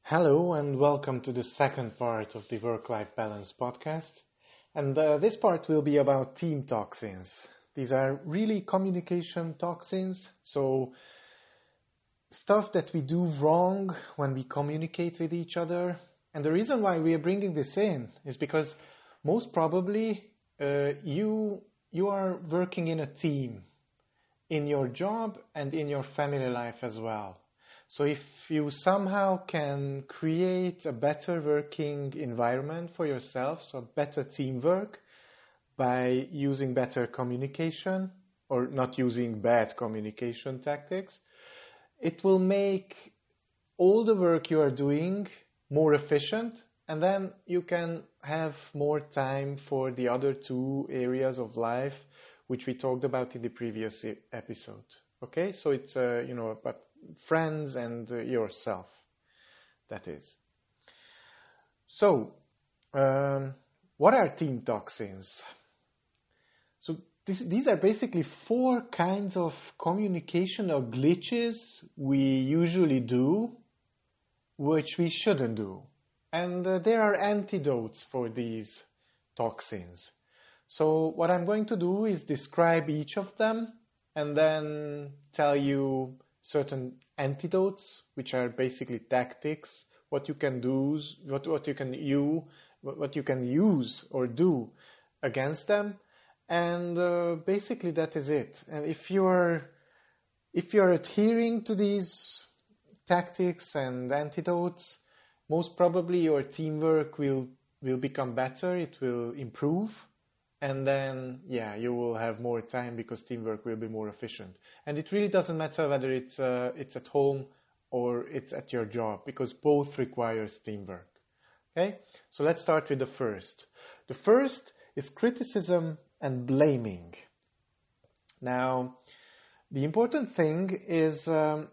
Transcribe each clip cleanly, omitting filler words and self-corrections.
Hello and welcome to the second part of the Work-Life Balance podcast. And this part will be about team toxins. These are really communication toxins, so stuff that we do wrong when we communicate with each other. And the reason why we are bringing this in is because most probably you are working in a team, in your job and in your family life as well. So if you somehow can create a better working environment for yourself, so better teamwork by using better communication or not using bad communication tactics, it will make all the work you are doing more efficient, and then you can have more time for the other two areas of life which we talked about in the previous episode. Okay, so it's about friends and yourself, that is. So, what are team toxins? So these are basically four kinds of communicational glitches we usually do, which we shouldn't do. And there are antidotes for these toxins. So what I'm going to do is describe each of them and then tell you certain antidotes, which are basically tactics, what you can do, what you can use or do against them, and basically that is it. And if you're adhering to these tactics and antidotes, most probably your teamwork will become better, it will improve. And then, you will have more time because teamwork will be more efficient. And it really doesn't matter whether it's at home or it's at your job, because both requires teamwork. Okay? So let's start with the first. The first is criticism and blaming. Now, the important thing is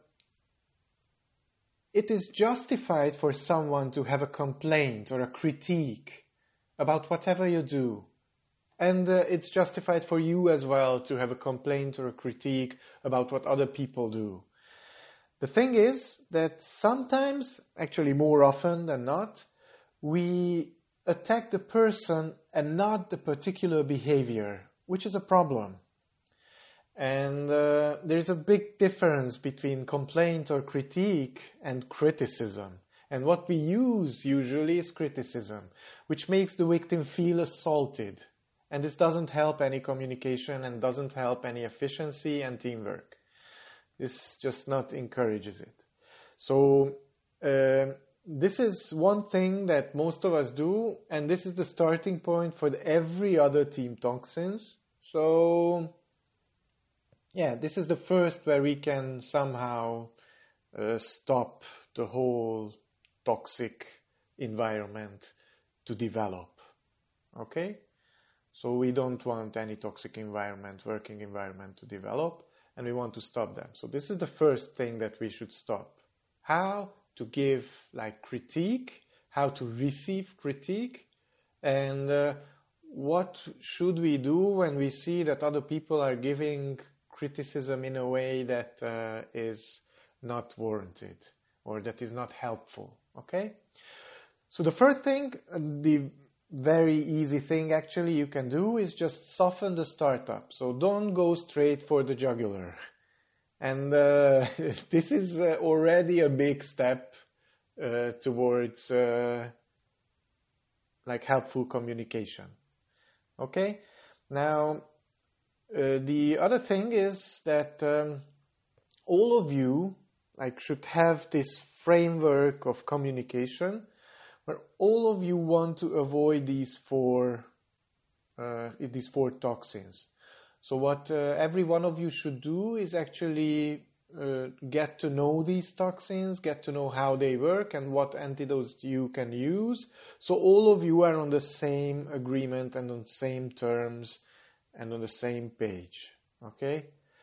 it is justified for someone to have a complaint or a critique about whatever you do. And it's justified for you as well to have a complaint or a critique about what other people do. The thing is that sometimes, actually more often than not, we attack the person and not the particular behavior, which is a problem. And there's a big difference between complaint or critique and criticism. And what we use usually is criticism, which makes the victim feel assaulted. And this doesn't help any communication and doesn't help any efficiency and teamwork. This just not encourages it. So this is one thing that most of us do, and this is the starting point for every other team toxins. So this is the first where we can somehow stop the whole toxic environment to develop. Okay? So we don't want any toxic working environment to develop, and we want to stop them. So this is the first thing that we should stop. How to give critique, how to receive critique, and what should we do when we see that other people are giving criticism in a way that is not warranted or that is not helpful. Okay? So the first thing, the very easy thing actually you can do is just soften the startup. So don't go straight for the jugular. And this is already a big step towards helpful communication. Okay? Now, the other thing is that all of you should have this framework of communication where all of you want to avoid these four toxins. So what every one of you should do is actually get to know these toxins, get to know how they work and what antidotes you can use. So all of you are on the same agreement and on the same terms and on the same page. Okay?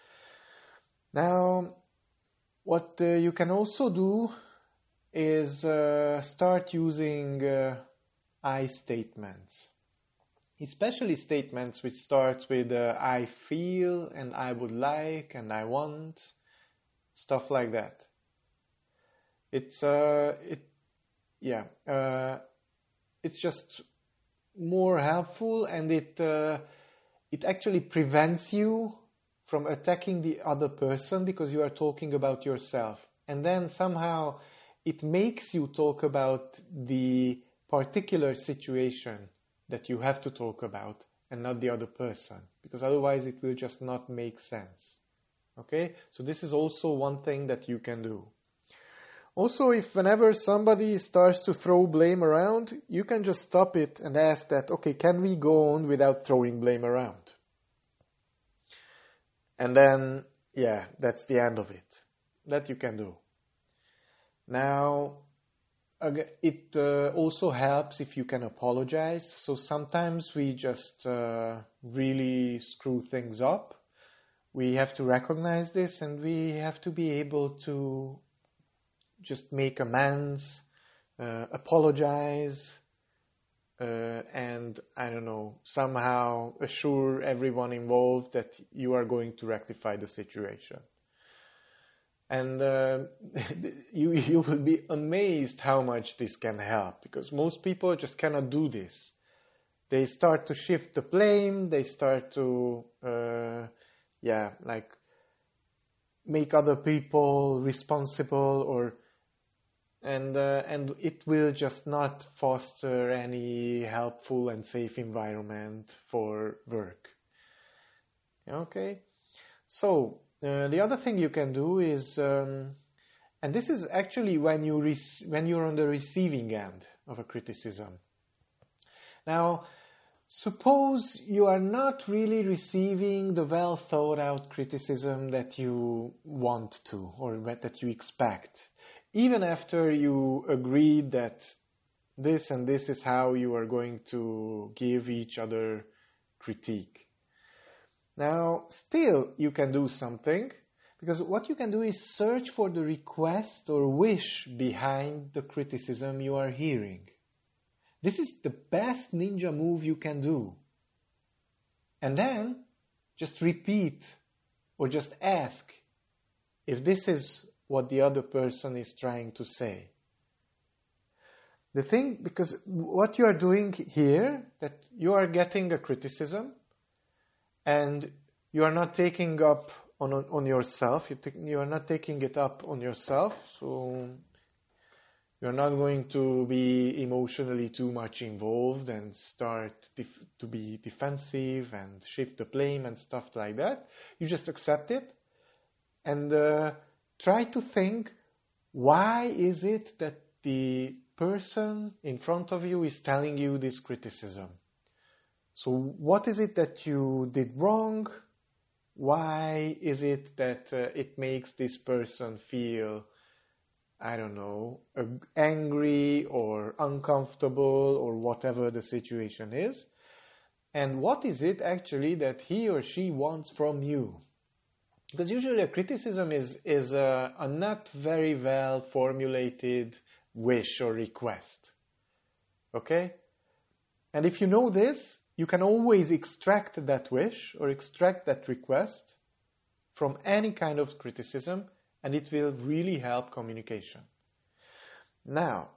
Now, what you can also do is start using I statements. Especially statements which starts with I feel and I would like and I want, stuff like that. it's just more helpful, and it actually prevents you from attacking the other person because you are talking about yourself. And then somehow it makes you talk about the particular situation that you have to talk about and not the other person, because otherwise it will just not make sense. Okay? So this is also one thing that you can do. Also, if whenever somebody starts to throw blame around, you can just stop it and ask that, okay, can we go on without throwing blame around? And then, that's the end of it. That you can do. Now, it also helps if you can apologize. So sometimes we just really screw things up. We have to recognize this, and we have to be able to just make amends, apologize, and somehow assure everyone involved that you are going to rectify the situation. And you will be amazed how much this can help, because most people just cannot do this. They start to shift the blame, they start to make other people responsible, and it will just not foster any helpful and safe environment for work. Okay? So, the other thing you can do is, and this is actually when you're on the receiving end of a criticism. Now, suppose you are not really receiving the well thought out criticism that you want to, or that you expect. Even after you agreed that this and this is how you are going to give each other critique. Now, still you can do something, because what you can do is search for the request or wish behind the criticism you are hearing. This is the best ninja move you can do. And then just repeat or just ask if this is what the other person is trying to say. The thing, because what you are doing here, that you are getting a criticism and you are not taking up on yourself, you are not taking it up on yourself, so you're not going to be emotionally too much involved and start to be defensive and shift the blame and stuff like that. You just accept it and try to think, why is it that the person in front of you is telling you this criticism? So what is it that you did wrong? Why is it that it makes this person feel, angry or uncomfortable or whatever the situation is? And what is it actually that he or she wants from you? Because usually a criticism is a not very well formulated wish or request. Okay? And if you know this, you can always extract that wish or extract that request from any kind of criticism, and it will really help communication. Now,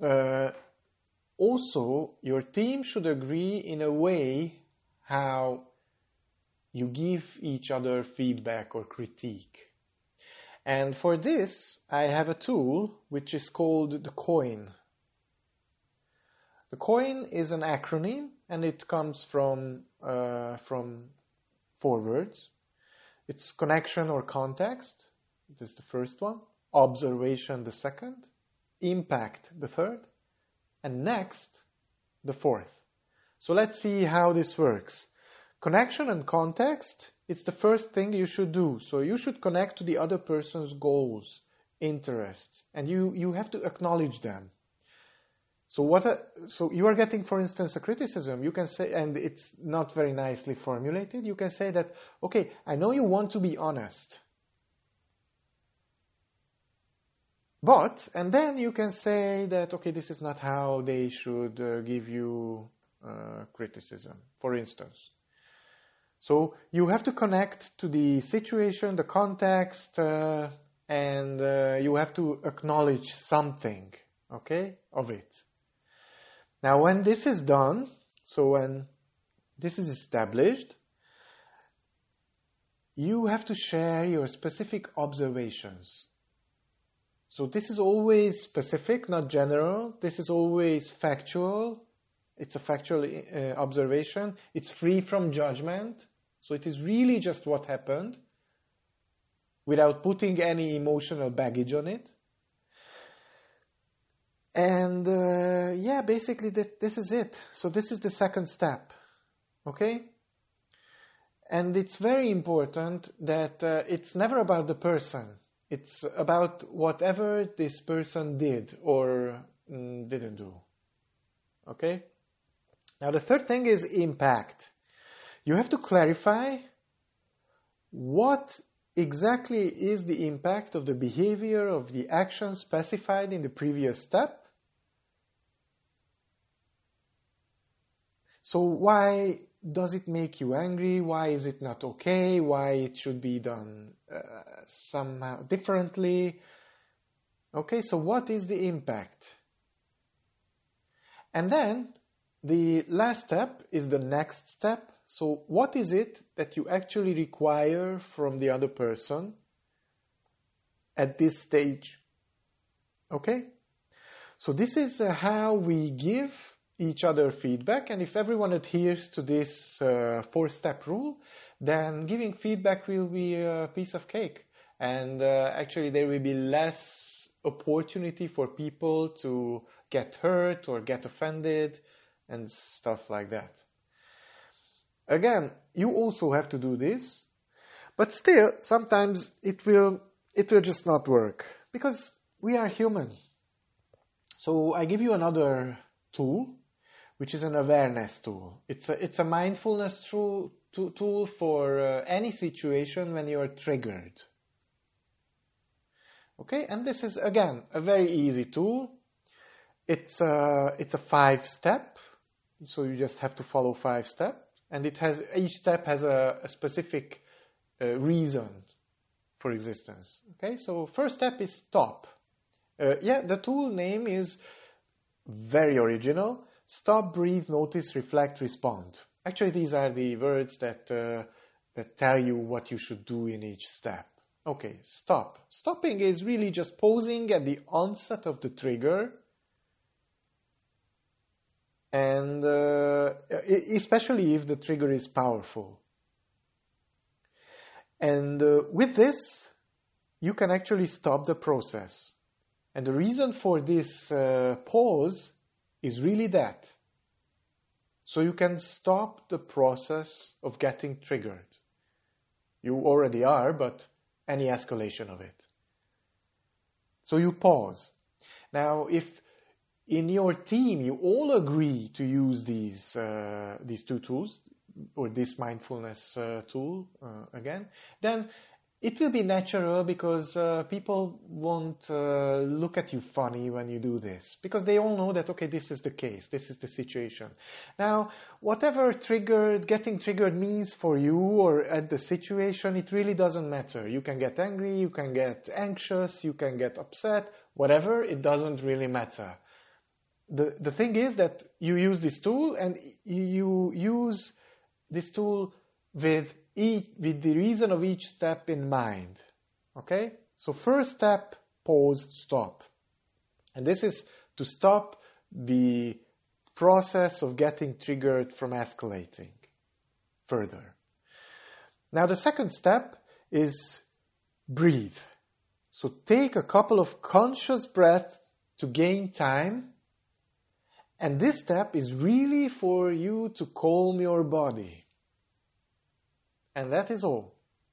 also, your team should agree in a way how you give each other feedback or critique. And for this, I have a tool which is called the COIN. The COIN is an acronym, and it comes from 4 words. It's connection or context. This is the first one. Observation, the second. Impact, the third. And next, the fourth. So let's see how this works. Connection and context, it's the first thing you should do. So you should connect to the other person's goals, interests, and you have to acknowledge them. So you are getting, for instance, a criticism. You can say, and it's not very nicely formulated, you can say that, okay, I know you want to be honest. But, and then you can say that, okay, this is not how they should give you criticism, for instance. So you have to connect to the situation, the context, and you have to acknowledge something okay, of it. Now, when this is done, so when this is established, you have to share your specific observations. So this is always specific, not general. This is always factual. It's a factual observation. It's free from judgment. So it is really just what happened without putting any emotional baggage on it. And basically this is it. So this is the second step. Okay? And it's very important that it's never about the person. It's about whatever this person did or didn't do. Okay? Now the third thing is impact. You have to clarify what exactly is the impact of the behavior, of the action specified in the previous step. So why does it make you angry? Why is it not okay? Why it should be done somehow differently? Okay, so what is the impact? And then the last step is the next step. So what is it that you actually require from the other person at this stage? Okay? So this is how we give each other feedback, and if everyone adheres to this 4-step rule, then giving feedback will be a piece of cake. And actually there will be less opportunity for people to get hurt or get offended and stuff like that. Again, you also have to do this, but still, sometimes it will just not work, because we are human. So I give you another tool, which is an awareness tool. It's a mindfulness tool for any situation when you are triggered. Okay, and this is again a very easy tool. It's a 5-step, so you just have to follow 5 steps, and each step has a specific reason for existence. Okay, so first step is stop. The tool name is very original. Stop, breathe, notice, reflect, respond. Actually, these are the words that tell you what you should do in each step. Okay, stop. Stopping is really just pausing at the onset of the trigger, and especially if the trigger is powerful. And with this, you can actually stop the process. And the reason for this pause is really that. So you can stop the process of getting triggered. You already are, but any escalation of it. So you pause. Now, if in your team you all agree to use these 2 tools, or this mindfulness tool again, then it will be natural, because people won't look at you funny when you do this, because they all know that, okay, this is the case, this is the situation. Now, whatever getting triggered means for you or at the situation, it really doesn't matter. You can get angry, you can get anxious, you can get upset, whatever, it doesn't really matter. The thing is that you use this tool, and you use this tool with the reason of each step in mind. Okay? So first step, pause, stop. And this is to stop the process of getting triggered from escalating further. Now the second step is breathe. So take a couple of conscious breaths to gain time. And this step is really for you to calm your body. And that is all.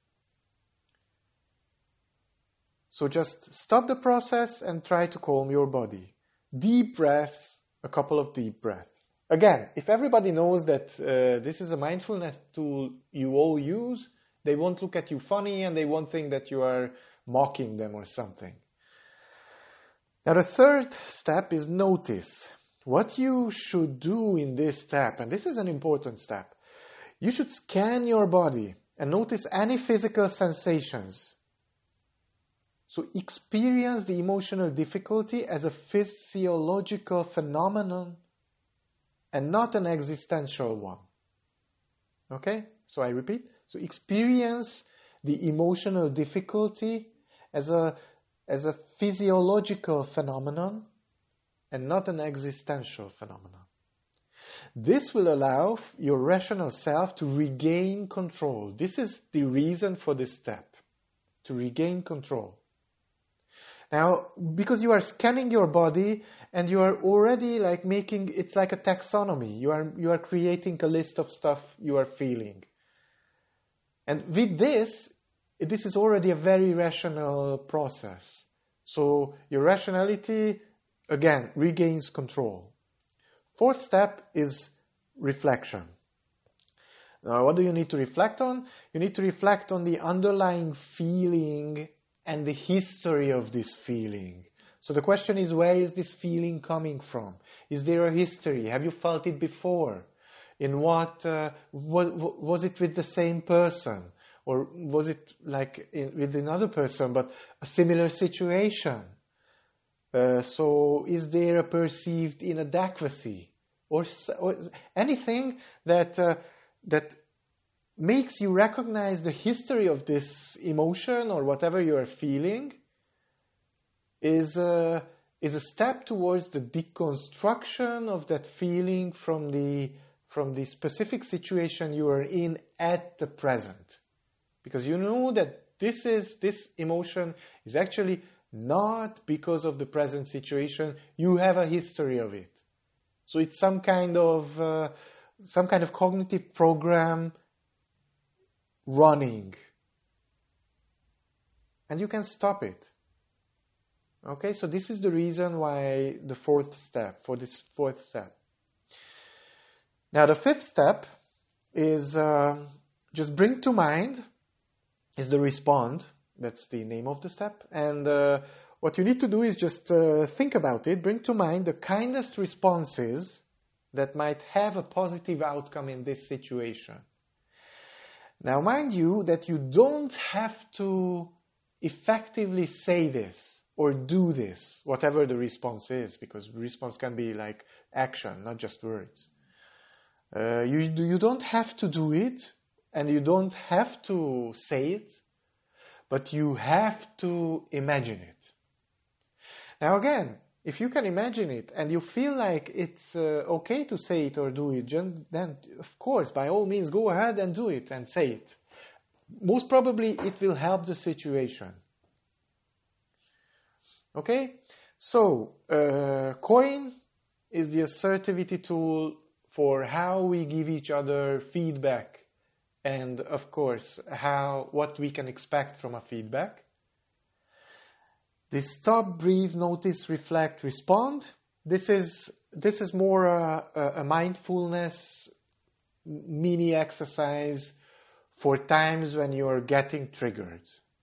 So just stop the process and try to calm your body. Deep breaths, a couple of deep breaths. Again, if everybody knows that this is a mindfulness tool you all use, they won't look at you funny and they won't think that you are mocking them or something. Now the third step is notice. What you should do in this step, and this is an important step, you should scan your body and notice any physical sensations. So experience the emotional difficulty as a physiological phenomenon and not an existential one. Okay? So I repeat. So experience the emotional difficulty as a physiological phenomenon and not an existential phenomenon. This will allow your rational self to regain control. This is the reason for this step, to regain control. Now, because you are scanning your body and you are already like making, it's like a taxonomy. You are creating a list of stuff you are feeling. And with this is already a very rational process. So your rationality, again, regains control. Fourth step is reflection. Now, what do you need to reflect on? You need to reflect on the underlying feeling and the history of this feeling. So the question is, where is this feeling coming from? Is there a history? Have you felt it before? In what, was it with the same person? Or was it like with another person, but a similar situation? So is there a perceived inadequacy? Or anything that makes you recognize the history of this emotion or whatever you are feeling is a step towards the deconstruction of that feeling from the specific situation you are in at the present. Because you know that this emotion is actually not because of the present situation. You have a history of it. So it's some kind of cognitive program running. And you can stop it. Okay, so this is the reason why the fourth step. Now the fifth step is just bring to mind, is the respond. That's the name of the step. And what you need to do is just think about it, bring to mind the kindest responses that might have a positive outcome in this situation. Now, mind you that you don't have to effectively say this or do this, whatever the response is, because response can be like action, not just words. You don't have to do it, and you don't have to say it, but you have to imagine it. Now again, if you can imagine it and you feel like it's okay to say it or do it, then of course, by all means, go ahead and do it and say it. Most probably it will help the situation. Okay? So, COIN is the assertivity tool for how we give each other feedback and, of course, what we can expect from a feedback. The stop, breathe, notice, reflect, respond. This is more a mindfulness mini exercise for times when you are getting triggered.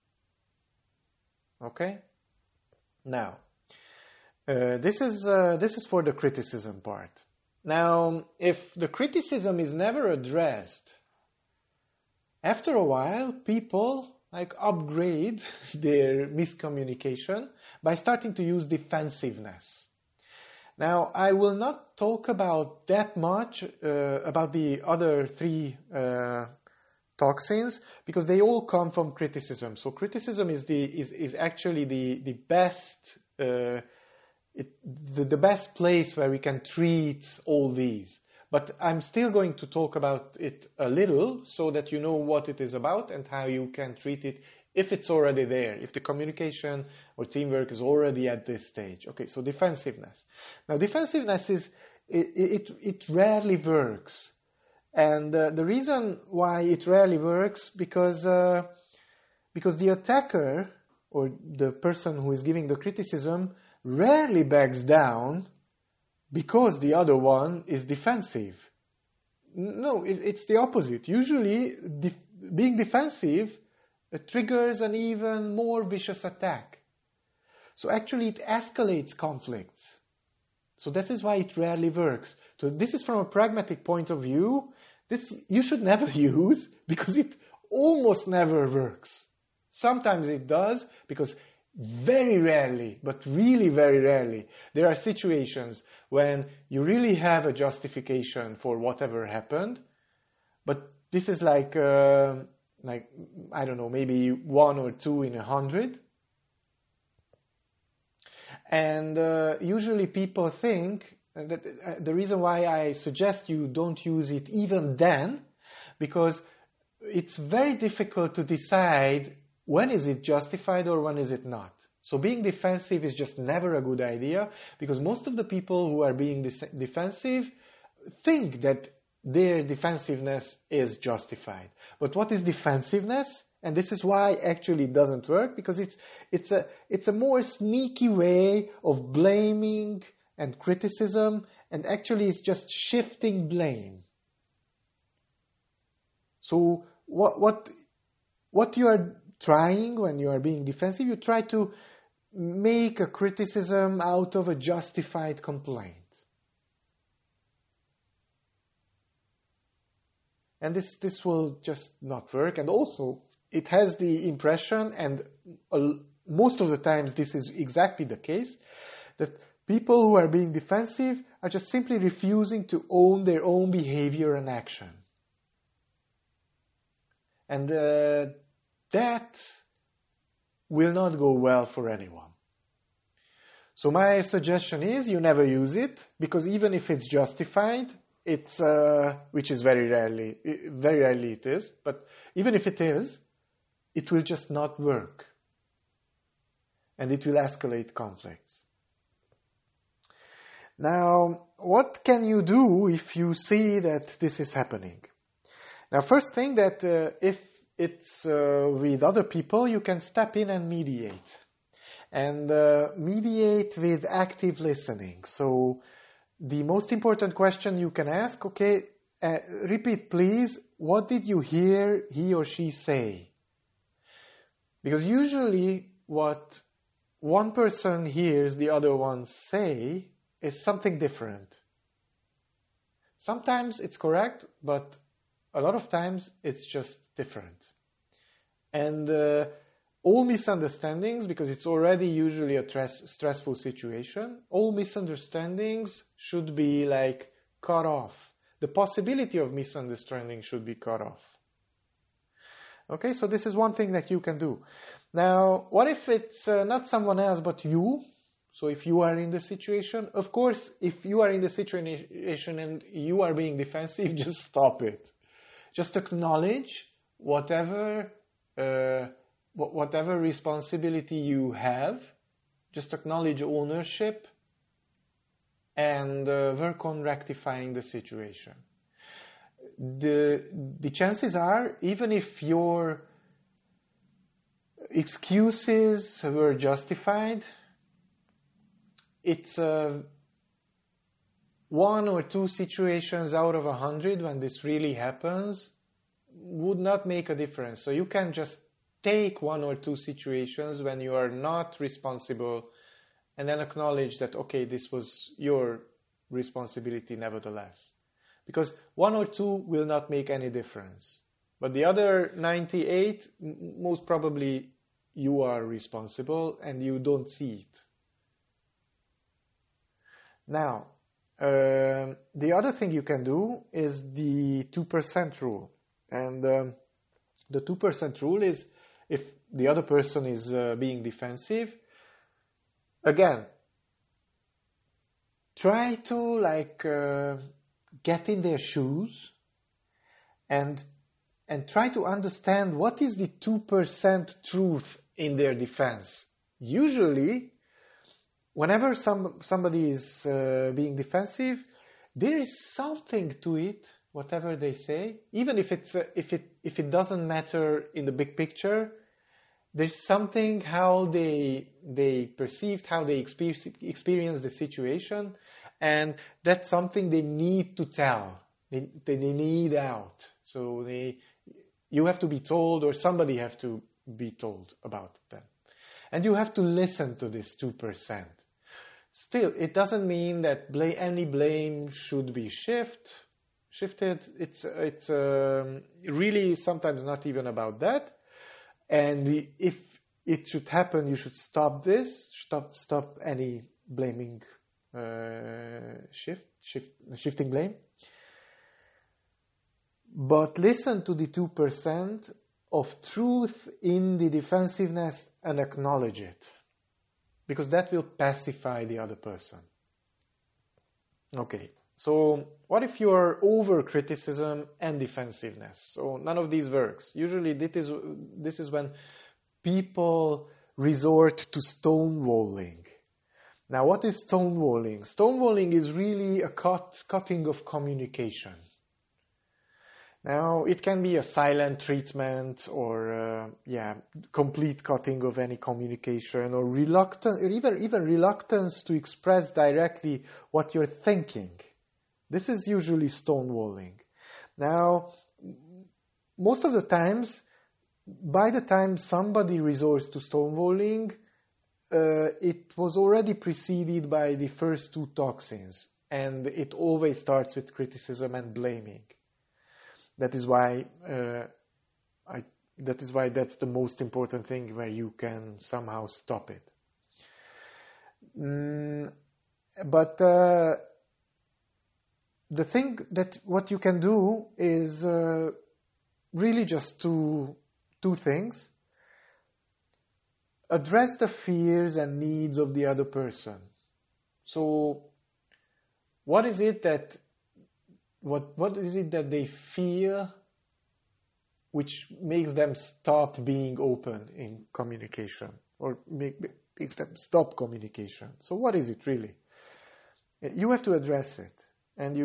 Okay? Now, this is for the criticism part. Now, if the criticism is never addressed, after a while, people upgrade their miscommunication by starting to use defensiveness. Now, I will not talk about that much about the other three toxins because they all come from criticism. So criticism is actually the best the best place where we can treat all these. But I'm still going to talk about it a little so that you know what it is about and how you can treat it if it's already there, if the communication or teamwork is already at this stage. Okay, so defensiveness. Now, defensiveness it rarely works. And the reason why it rarely works because the attacker or the person who is giving the criticism rarely backs down because the other one is defensive. No, it's the opposite. Usually, being defensive triggers an even more vicious attack. So actually, it escalates conflicts. So that is why it rarely works. So this is from a pragmatic point of view. This you should never use because it almost never works. Sometimes it does because very rarely, but really very rarely, there are situations when you really have a justification for whatever happened, but this is like I don't know, maybe 1 or 2 in 100. And usually people think that the reason why I suggest you don't use it even then, because it's very difficult to decide when is it justified or when is it not. So being defensive is just never a good idea, because most of the people who are being defensive think that their defensiveness is justified. But what is defensiveness? And this is why actually it doesn't work, because it's a more sneaky way of blaming and criticism, and actually it's just shifting blame. So what you are trying when you are being defensive, you try to make a criticism out of a justified complaint. And this will just not work. And also, it has the impression, and most of the times this is exactly the case, that people who are being defensive are just simply refusing to own their own behavior and action. And that will not go well for anyone. So my suggestion is you never use it, because even if it's justified, it's which is very rarely it is, but even if it is, it will just not work. And it will escalate conflicts. Now, what can you do if you see that this is happening? Now, first thing, that if it's with other people, you can step in and mediate. And mediate with active listening. So the most important question you can ask, okay, repeat please, what did you hear he or she say? Because usually what one person hears the other one say is something different. Sometimes it's correct, but a lot of times it's just different. And all misunderstandings, because it's already usually a stressful situation, all misunderstandings should be like cut off. The possibility of misunderstanding should be cut off. Okay, so this is one thing that you can do. Now, what if it's not someone else but you? So if you are in the situation, of course, if you are in the situation and you are being defensive, just stop it. Just acknowledge whatever responsibility you have, just acknowledge ownership and work on rectifying the situation. The chances are, even if your excuses were justified, it's 1 or 2 situations out of 100 when this really happens would not make a difference. So you can just take 1 or 2 situations when you are not responsible and then acknowledge that, okay, this was your responsibility nevertheless. Because 1 or 2 will not make any difference. But the other 98, most probably you are responsible and you don't see it. Now, the other thing you can do is the 2% rule. And the 2% rule is, if the other person is being defensive, again, try to get in their shoes and try to understand what is the 2% truth in their defense. Usually, whenever somebody is being defensive, there is something to it, whatever they say, even if it doesn't matter in the big picture. There's something how they perceived, how they experience the situation, and that's something they need to tell. They need out. So you have to be told, or somebody have to be told about them. And you have to listen to this 2%. Still, it doesn't mean that any blame should be shifted. It's really sometimes not even about that. And if it should happen, you should stop this, stop any blaming, shifting blame. But listen to the 2% of truth in the defensiveness and acknowledge it. Because that will pacify the other person. Okay, so what if you are over criticism and defensiveness? So none of these works. Usually this is when people resort to stonewalling. Now what is stonewalling? Stonewalling is really a cutting of communication. Now, it can be a silent treatment or, complete cutting of any communication or even reluctance to express directly what you're thinking. This is usually stonewalling. Now, most of the times, by the time somebody resorts to stonewalling, it was already preceded by the first two toxins, and it always starts with criticism and blaming. That is why that's the most important thing where you can somehow stop it. But the thing that what you can do is really just two things. Address the fears and needs of the other person. So what is it that they feel which makes them stop being open in communication or makes them stop communication? So what is it really? You have to address it, and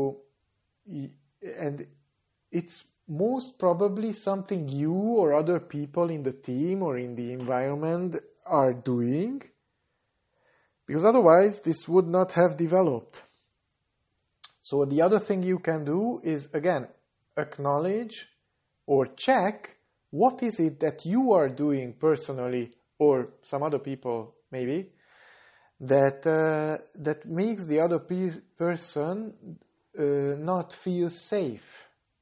it's most probably something you or other people in the team or in the environment are doing, because otherwise this would not have developed. So the other thing you can do is, again, acknowledge or check what is it that you are doing personally or some other people maybe that makes the other person not feel safe.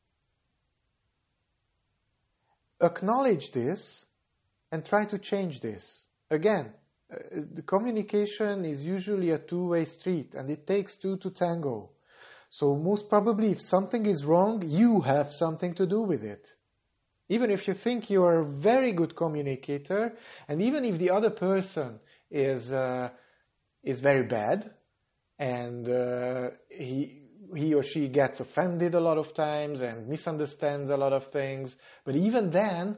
Acknowledge this and try to change this. Again, the communication is usually a two-way street and it takes two to tango. So most probably if something is wrong, you have something to do with it. Even if you think you are a very good communicator, and even if the other person is very bad, and he or she gets offended a lot of times and misunderstands a lot of things, but even then,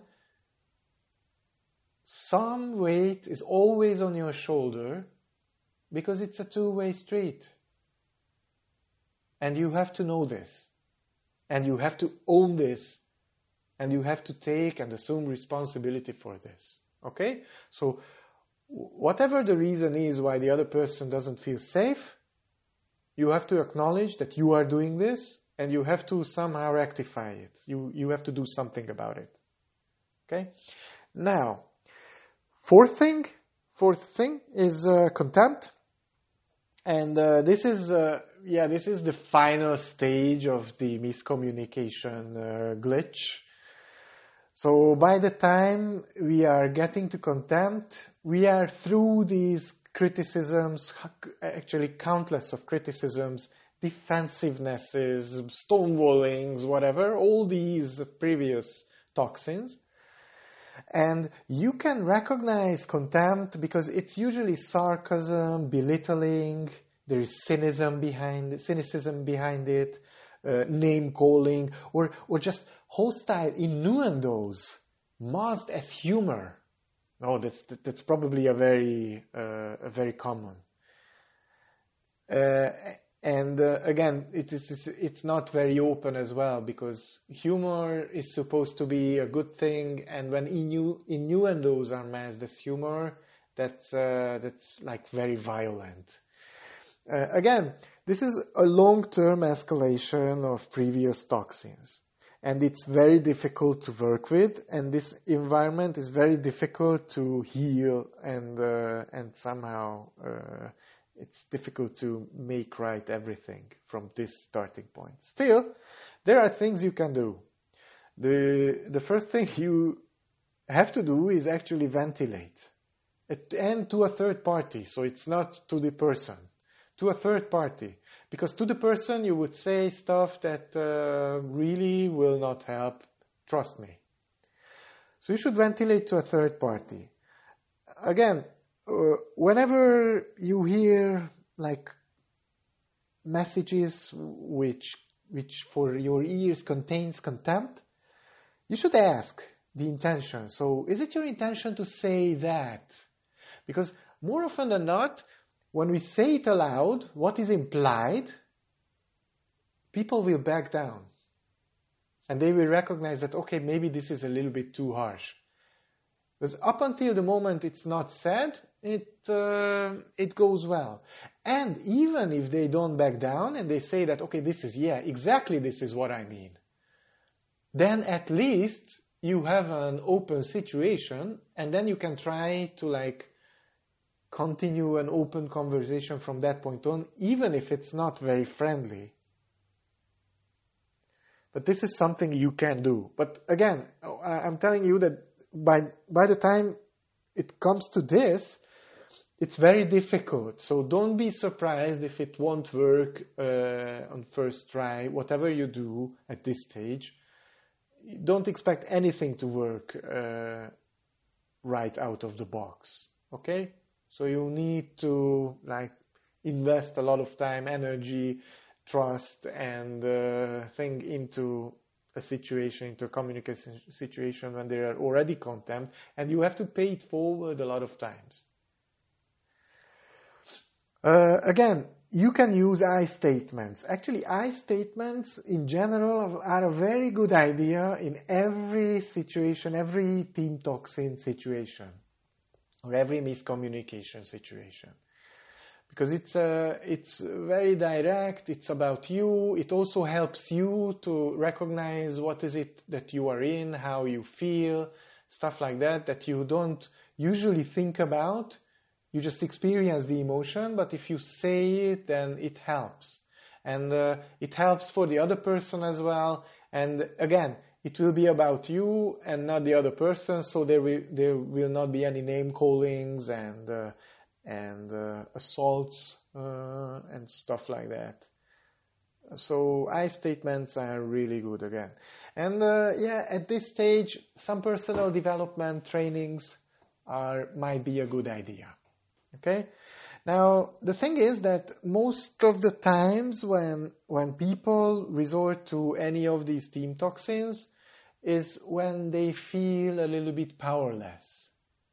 some weight is always on your shoulder because it's a two-way street. And you have to know this. And you have to own this. And you have to take and assume responsibility for this. Okay? So, whatever the reason is why the other person doesn't feel safe, you have to acknowledge that you are doing this, and you have to somehow rectify it. You have to do something about it. Okay? Now, fourth thing is contempt. And this is the final stage of the miscommunication glitch. So by the time we are getting to contempt, we are through these criticisms, actually countless of criticisms, defensivenesses, stonewallings, whatever, all these previous toxins. And you can recognize contempt because it's usually sarcasm, belittling, there is cynicism behind it, name calling, or just hostile innuendos, masked as humor. Oh, that's probably a very common. Again, it's not very open as well, because humor is supposed to be a good thing, and when innuendos are masked as humor, that's like very violent. Again, this is a long-term escalation of previous toxins, and it's very difficult to work with, and this environment is very difficult to heal, and somehow it's difficult to make right everything from this starting point. Still, there are things you can do. The first thing have to do is actually ventilate. And to a third party, so it's not to the person, to a third party. Because to the person you would say stuff that really will not help, trust me. So you should ventilate to a third party. Again, whenever you hear like messages which for your ears contains contempt, you should ask the intention. So is it your intention to say that? Because more often than not, when we say it aloud, what is implied, people will back down. And they will recognize that, okay, maybe this is a little bit too harsh. Because up until the moment it's not said, it goes well. And even if they don't back down and they say that, okay, this is what I mean, then at least you have an open situation, and then you can try to continue an open conversation from that point on, even if it's not very friendly. But this is something you can do. But again, I'm telling you that by the time it comes to this, it's very difficult. So don't be surprised if it won't work on first try. Whatever you do at this stage, don't expect anything to work right out of the box. Okay? So you need to invest a lot of time, energy, trust, and think into a situation, into a communication situation when there are already contempt, and you have to pay it forward a lot of times. Again, you can use I statements. Actually, I statements in general are a very good idea in every situation, every team toxin situation, or every miscommunication situation. Because it's very direct, it's about you, it also helps you to recognize what is it that you are in, how you feel, stuff like that you don't usually think about. You just experience the emotion, but if you say it, then it helps. And it helps for the other person as well. And again, it will be about you and not the other person, so there will not be any name callings and assaults and stuff like that. So I statements are really good again. And at this stage, some personal development trainings might be a good idea. Okay? Now, the thing is that most of the times when people resort to any of these team toxins is when they feel a little bit powerless.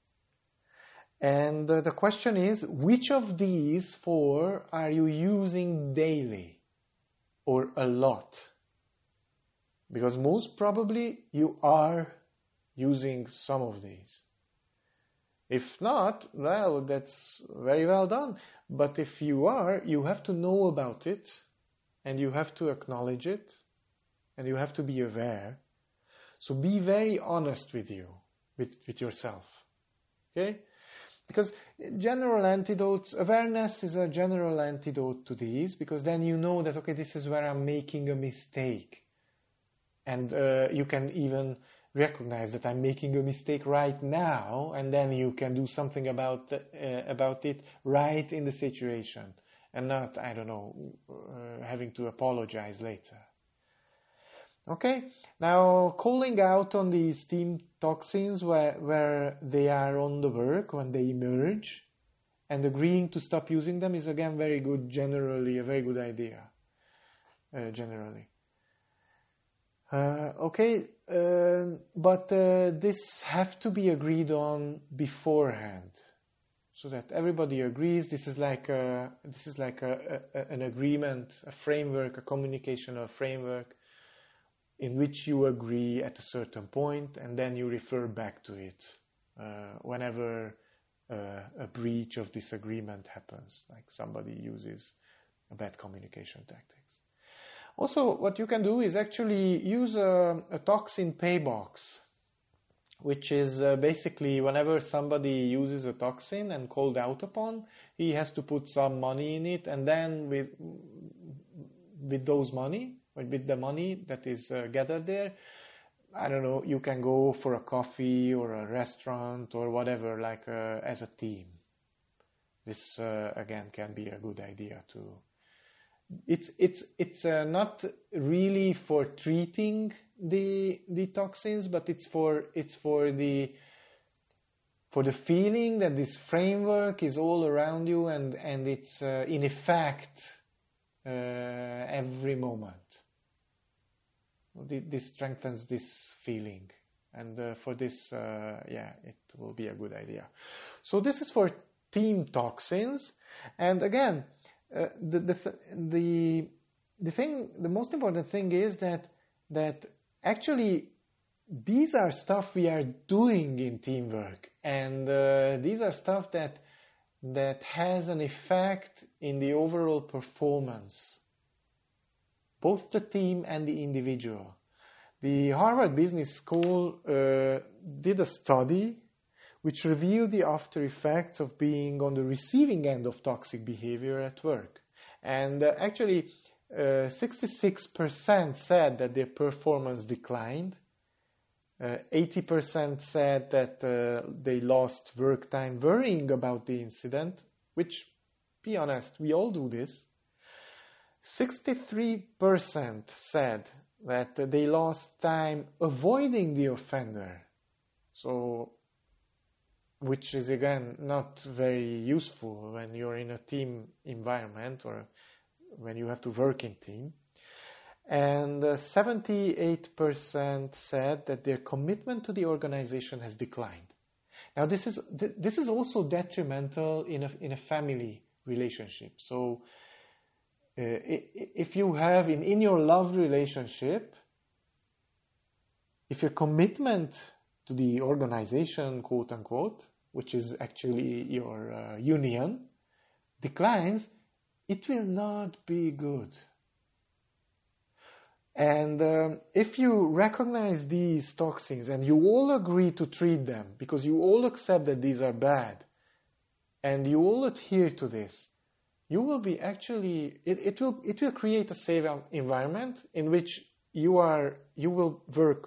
And the question is, which of these four are you using daily or a lot? Because most probably you are using some of these. If not, well, that's very well done. But if you are, you have to know about it, and you have to acknowledge it, and you have to be aware. So be very honest with you, with yourself. Okay? Because general antidotes, awareness is a general antidote to these, because then you know that, okay, this is where I'm making a mistake. And you can even recognize that I'm making a mistake right now, and then you can do something about it right in the situation, and not, having to apologize later. Okay, now calling out on these team toxins where they are on the work, when they emerge, and agreeing to stop using them is again very good, generally, a very good idea, generally. But this have to be agreed on beforehand, so that everybody agrees. This is like an agreement, a framework, a communication framework, in which you agree at a certain point, and then you refer back to it whenever a breach of this agreement happens, like somebody uses a bad communication tactics. Also, what you can do is actually use a toxin pay box, which is basically whenever somebody uses a toxin and called out upon, he has to put some money in it, and then with the money that is gathered there, I don't know, you can go for a coffee or a restaurant or whatever, like as a team. This again can be a good idea to. It's not really for treating the toxins, but it's for the feeling that this framework is all around you and it's in effect every moment. This strengthens this feeling, and for this, it will be a good idea. So this is for team toxins, and again, the most important thing is that actually these are stuff we are doing in teamwork, and these are stuff that has an effect in the overall performance, both the team and the individual. The Harvard Business School did a study which revealed the after effects of being on the receiving end of toxic behavior at work. And actually, 66% said that their performance declined. 80% said that they lost work time worrying about the incident, which, be honest, we all do this. 63% said that they lost time avoiding the offender. So, which is again not very useful when you're in a team environment or when you have to work in team. And 78% said that their commitment to the organization has declined. Now this is also detrimental in a family relationship. So if you have in your love relationship, if your commitment to the organization, quote unquote, which is actually your union, declines, it will not be good. And if you recognize these toxins and you all agree to treat them because you all accept that these are bad and you all adhere to this, you will be actually, it will create a safe environment in which you will work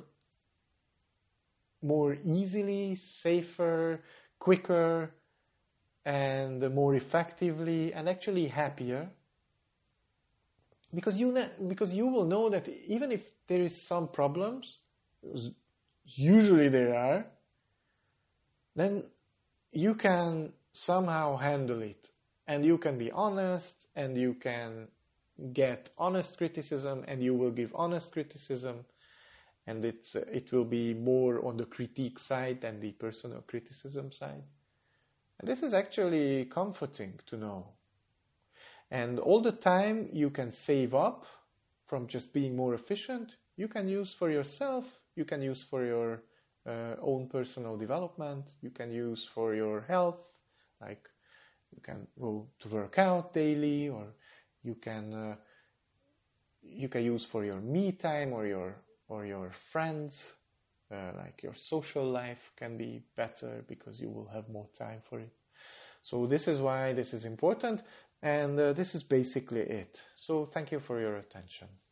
more easily, safer, quicker, and more effectively, and actually happier. Because you will know that even if there is some problems, usually there are, then you can somehow handle it. And you can be honest, and you can get honest criticism, and you will give honest criticism, and it will be more on the critique side than the personal criticism side. And this is actually comforting to know. And all the time you can save up from just being more efficient, you can use for yourself, you can use for your own personal development, you can use for your health, like you can go to work out daily, or you can use for your me time or your friends, like your social life can be better because you will have more time for it. So this is why this is important. And this is basically it. So thank you for your attention.